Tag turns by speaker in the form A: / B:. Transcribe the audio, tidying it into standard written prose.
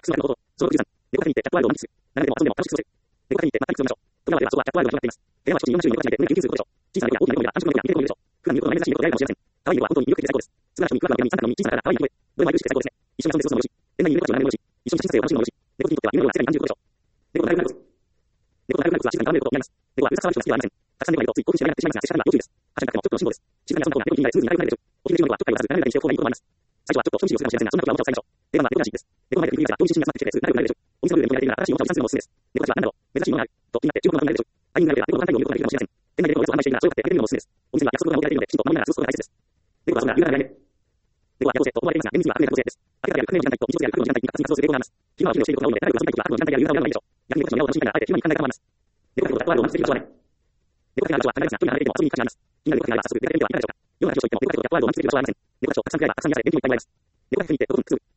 A: クスのこと、小学13、猫が見てキャットワールドを認識する。並べても遊んでも楽しく過ごせる。猫が見て全くその場所。戸川ではそうはキャットワールドが決まっています。部屋は初期40年の中で研究することでしょう。小さな猫や大きな猫には繁殖能力が似ていることでしょう。普段見ることのない珍しい猫と出会いかもしれません。可愛い猫は本当に魅力的で最高です。素晴らしく肉厚な南三角の小さな体が可愛い猫へ。どれも愛くるしくて最高ですね。一緒に遊んで過ごすのもよし、店内にいる猫たちを眺めるのもよし、一緒に写真撮影を楽しむのもよし、猫にとっては夢のような世界に感じることでしょう。猫の大学猫の大学は静かに戯れることを嫌います。猫はうるさく騒ぐ人が好きではありません。たくさん猫がいるとつい興奮して嫌いになってしまいますが、接し方には要注意です。走らなくてもちょっとの辛抱です。静かに遊んだ方が猫に気になれスムーズに流れるでしょう。お気に入りの猫はちょっかいを出さず斜めにしておく方がいいこともあります。最初はちょっと人見知りをするかもしれませんが、そんなことはもうちょっと抑えましょう。定番は猫らしいです。猫の前でビビビが興味津々に集まってきてすぐ仲良くなれるでしょう。お店の上でもやれているなら新しいおもちゃを見つけるのもおすすめです。猫たちは何だろう、珍しいものがあると気になって注目の考えるでしょう。愛になれば猫の単体を見ることができるかもしれません。店内で猫を安売しているならそういうことでやってみるのもおすすめです。お店には約束が設けられているのできちんと守りながら過ごすことが大切です。猫は遊んだら夕方がやめ。猫は夜行性と思われていますが、厳密には悪夢の行性です。明らかにある革命の時間帯と日常性やる覚悟の時間帯に活発に活動する猫があります。昼間はお昼をしていることが多いので、長く遊びたい時は覚悟の時間帯や夕方をやるのがいいでしょう。逆に猫たちの親を楽しみながらあえて昼間に考えが構わないです。猫が猫がワールドを満喫できる場所はない。猫たちが話は離れますが、距離が離れていても遊びに行く価値があります。気になる猫たちがいれば早速出かけてみてはいかがでしょうか。世の中の話を言っても猫たちとワールドを満喫できる場所はありません。猫たちとたくさん出会えばたくさん見られ元気もいっぱいになります。猫たちに行ってどこにくすぐ